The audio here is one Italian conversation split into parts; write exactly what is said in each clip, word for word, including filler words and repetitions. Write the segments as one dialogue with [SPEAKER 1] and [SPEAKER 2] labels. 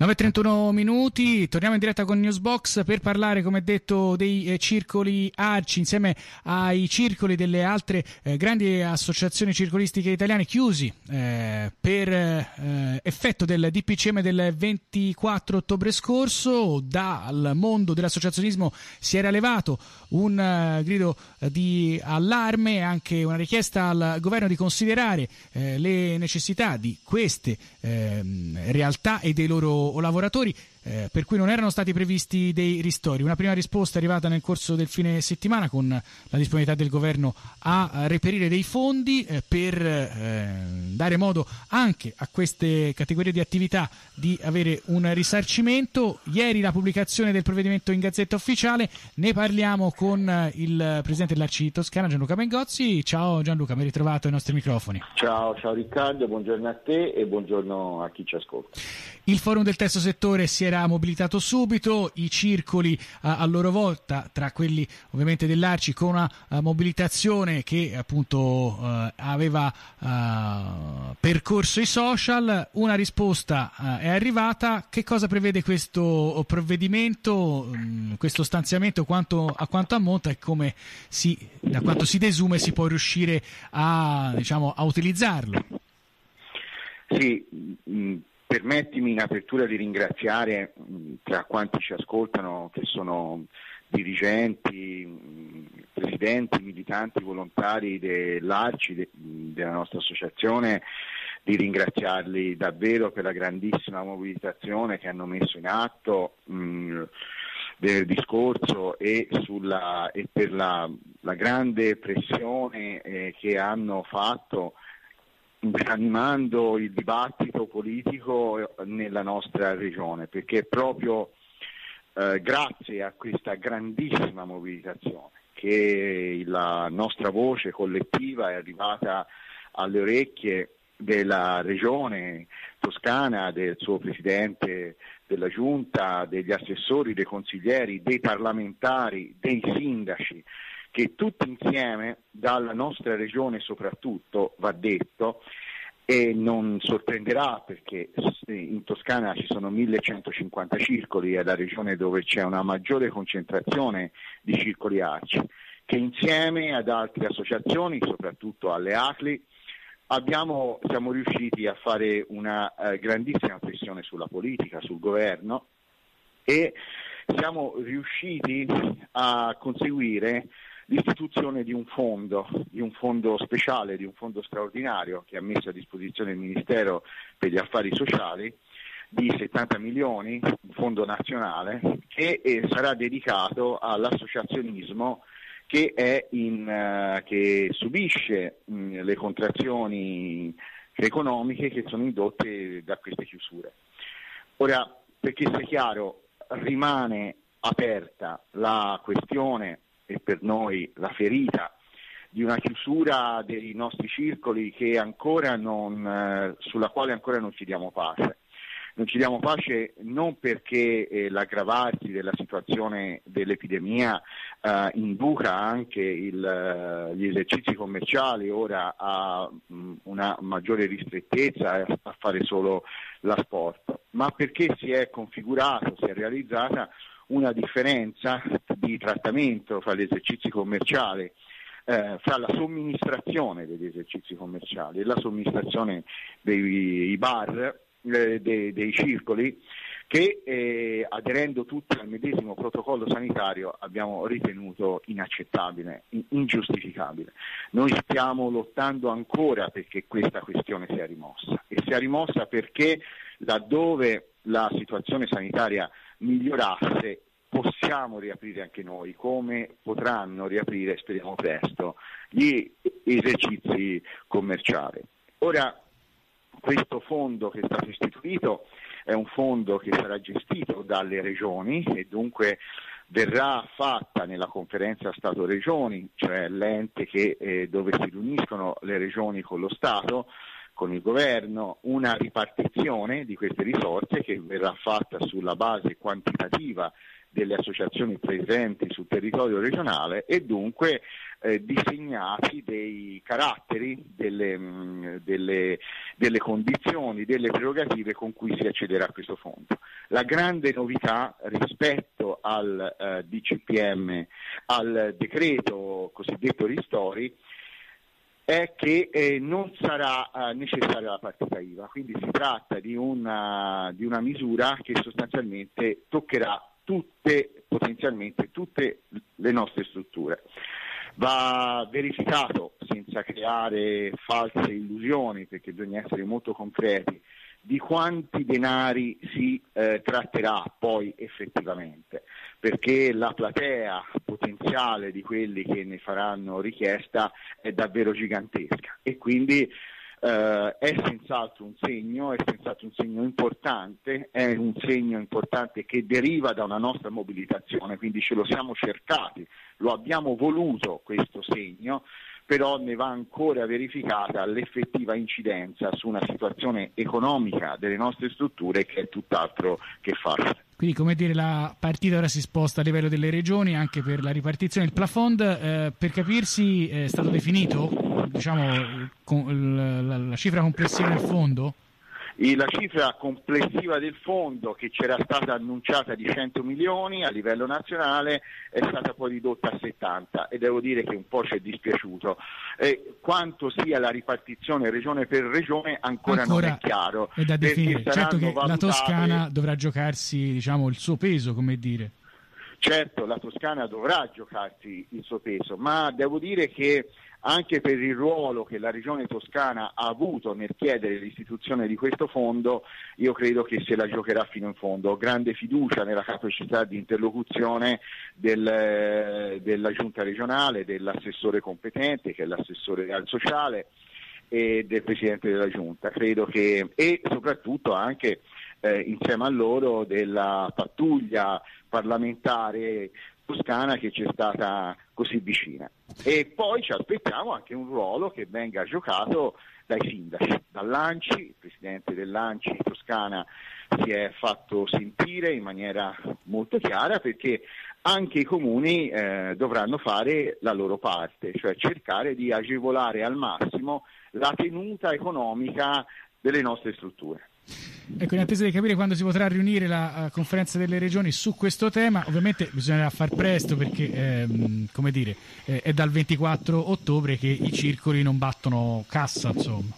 [SPEAKER 1] nove e trentuno minuti, torniamo in diretta con Newsbox per parlare, come detto, dei eh, circoli ARCI insieme ai circoli delle altre eh, grandi associazioni circolistiche italiane chiusi eh, per eh, effetto del D P C M del ventiquattro ottobre scorso. Dal mondo dell'associazionismo si era levato un uh, grido uh, di allarme e anche una richiesta al governo di considerare eh, le necessità di queste eh, realtà e dei loro lavoratori, eh, per cui non erano stati previsti dei ristori. Una prima risposta è arrivata nel corso del fine settimana con la disponibilità del governo a reperire dei fondi eh, per eh, dare modo anche a queste categorie di attività di avere un risarcimento. Ieri la pubblicazione del provvedimento in Gazzetta Ufficiale, ne parliamo con il presidente dell'Arci Toscana Gianluca Mengozzi. Ciao Gianluca, ben ritrovato ai nostri microfoni.
[SPEAKER 2] Ciao, ciao Riccardo, buongiorno a te e buongiorno a chi ci ascolta.
[SPEAKER 1] Il forum del terzo settore si era mobilitato subito, i circoli a, a loro volta, tra quelli ovviamente dell'Arci, con una uh, mobilitazione che appunto uh, aveva uh, percorso i social. Una risposta uh, è arrivata. Che cosa prevede questo provvedimento, um, questo stanziamento, quanto, a quanto ammonta e come si, da quanto si desume si può riuscire a, diciamo, a utilizzarlo?
[SPEAKER 2] Sì, mh. Permettimi in apertura di ringraziare tra quanti ci ascoltano, che sono dirigenti, presidenti, militanti, volontari dell'Arci, de, della nostra associazione, di ringraziarli davvero per la grandissima mobilitazione che hanno messo in atto mh, del discorso e, sulla, e per la, la grande pressione eh, che hanno fatto animando il dibattito politico nella nostra regione, perché proprio eh, grazie a questa grandissima mobilitazione che la nostra voce collettiva è arrivata alle orecchie della regione toscana, del suo presidente della giunta, degli assessori, dei consiglieri, dei parlamentari, dei sindaci, che tutti insieme, dalla nostra regione soprattutto, va detto, e non sorprenderà perché in Toscana ci sono millecentocinquanta circoli, è la regione dove c'è una maggiore concentrazione di circoli ARCI, che insieme ad altre associazioni, soprattutto alle A C L I, abbiamo, siamo riusciti a fare una eh, grandissima pressione sulla politica, sul governo, e siamo riusciti a conseguire l'istituzione di un fondo, di un fondo speciale, di un fondo straordinario che ha messo a disposizione il Ministero per gli Affari Sociali di settanta milioni, un fondo nazionale, che eh, sarà dedicato all'associazionismo che, è in, uh, che subisce mh, le contrazioni economiche che sono indotte da queste chiusure. Ora, perché sia chiaro, rimane aperta la questione e per noi la ferita di una chiusura dei nostri circoli che ancora non, eh, sulla quale ancora non ci diamo pace. Non ci diamo pace non perché eh, l'aggravarsi della situazione dell'epidemia eh, induca anche il, gli esercizi commerciali ora a mh, una maggiore ristrettezza, a, a fare solo l'asport, ma perché si è configurato, si è realizzata una differenza di trattamento fra gli esercizi commerciali, eh, fra la somministrazione degli esercizi commerciali e la somministrazione dei bar, eh, dei, dei circoli, che eh, aderendo tutti al medesimo protocollo sanitario abbiamo ritenuto inaccettabile, ingiustificabile. Noi stiamo lottando ancora perché questa questione sia rimossa, e sia rimossa perché laddove la situazione sanitaria migliorasse possiamo riaprire anche noi, come potranno riaprire, speriamo presto, gli esercizi commerciali. Ora, questo fondo che è stato istituito è un fondo che sarà gestito dalle regioni e dunque verrà fatta nella conferenza Stato-Regioni, cioè l'ente che, eh, dove si riuniscono le regioni con lo Stato, con il governo, una ripartizione di queste risorse che verrà fatta sulla base quantitativa delle associazioni presenti sul territorio regionale e dunque eh, disegnati dei caratteri, delle, mh, delle, delle condizioni, delle prerogative con cui si accederà a questo fondo. La grande novità rispetto al eh, D C P M, al decreto cosiddetto ristori, è che eh, non sarà eh, necessaria la partita I V A, quindi si tratta di una, di una misura che sostanzialmente toccherà tutte, potenzialmente tutte le nostre strutture. Va verificato, senza creare false illusioni, perché bisogna essere molto concreti, di quanti denari si eh, tratterà poi effettivamente, perché la platea potenziale di quelli che ne faranno richiesta è davvero gigantesca e quindi eh, è senz'altro un segno, è senz'altro un segno importante, è un segno importante che deriva da una nostra mobilitazione, quindi ce lo siamo cercati, lo abbiamo voluto questo segno, però ne va ancora verificata l'effettiva incidenza su una situazione economica delle nostre strutture che è tutt'altro che facile.
[SPEAKER 1] Quindi, come dire, la partita ora si sposta a livello delle regioni anche per la ripartizione. Il plafond, eh, per capirsi, è stato definito, diciamo, con la, la, la cifra complessiva del fondo?
[SPEAKER 2] La cifra complessiva del fondo, che c'era stata annunciata di cento milioni a livello nazionale, è stata poi ridotta a settanta e devo dire che un po' ci è dispiaciuto. Eh, quanto sia la ripartizione regione per regione ancora, ancora non è chiaro.
[SPEAKER 1] È da definire. Certo che
[SPEAKER 2] valutate...
[SPEAKER 1] la Toscana dovrà giocarsi, diciamo, il suo peso, come dire.
[SPEAKER 2] Certo, la Toscana dovrà giocarsi il suo peso, ma devo dire che anche per il ruolo che la Regione Toscana ha avuto nel chiedere l'istituzione di questo fondo, io credo che se la giocherà fino in fondo. Ho grande fiducia nella capacità di interlocuzione del, della Giunta regionale, dell'assessore competente, che è l'assessore al sociale, e del Presidente della Giunta. Credo che, e soprattutto anche eh, insieme a loro della pattuglia parlamentare toscana che ci è stata così vicina. E poi ci aspettiamo anche un ruolo che venga giocato dai sindaci, dall'A N C I. Il presidente dell'A N C I Toscana si è fatto sentire in maniera molto chiara, perché anche i comuni eh, dovranno fare la loro parte, cioè cercare di agevolare al massimo la tenuta economica delle nostre strutture.
[SPEAKER 1] Ecco, in attesa di capire quando si potrà riunire la uh, conferenza delle regioni su questo tema, ovviamente bisognerà far presto, perché ehm, come dire, eh, è dal ventiquattro ottobre che i circoli non battono cassa, insomma.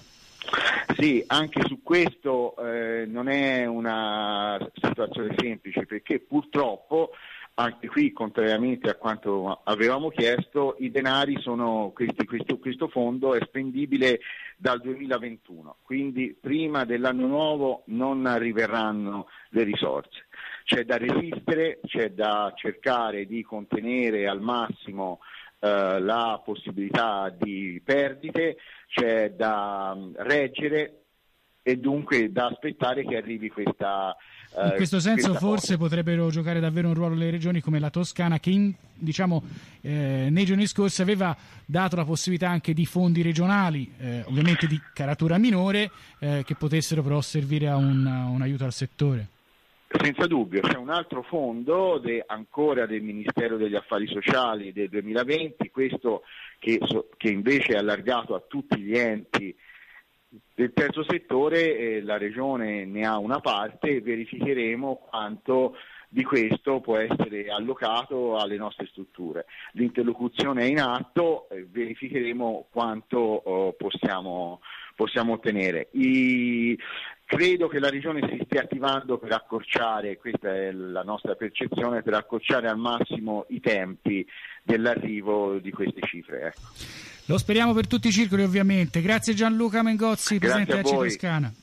[SPEAKER 2] Sì, anche su questo eh, non è una situazione semplice, perché purtroppo anche qui, contrariamente a quanto avevamo chiesto, i denari sono questi, questo, questo fondo è spendibile dal duemilaventuno, quindi prima dell'anno nuovo non arriveranno le risorse. C'è da resistere, c'è da cercare di contenere al massimo eh, la possibilità di perdite, c'è da reggere e dunque da aspettare che arrivi questa.
[SPEAKER 1] In questo senso forse
[SPEAKER 2] cosa.
[SPEAKER 1] potrebbero giocare davvero un ruolo le regioni come la Toscana, che in, diciamo, eh, nei giorni scorsi aveva dato la possibilità anche di fondi regionali, eh, ovviamente di caratura minore, eh, che potessero però servire a un, a un aiuto al settore.
[SPEAKER 2] Senza dubbio, c'è un altro fondo de, ancora del Ministero degli Affari Sociali del duemilaventi, questo che, so, che invece è allargato a tutti gli enti del terzo settore. Eh, la Regione ne ha una parte e verificheremo quanto di questo può essere allocato alle nostre strutture. L'interlocuzione è in atto, eh, verificheremo quanto oh, possiamo, possiamo ottenere. I, credo che la Regione si stia attivando per accorciare, questa è la nostra percezione, per accorciare al massimo i tempi dell'arrivo di queste cifre. Ecco.
[SPEAKER 1] Lo speriamo per tutti i circoli, ovviamente. Grazie Gianluca Mengozzi, presidente della C I Toscana.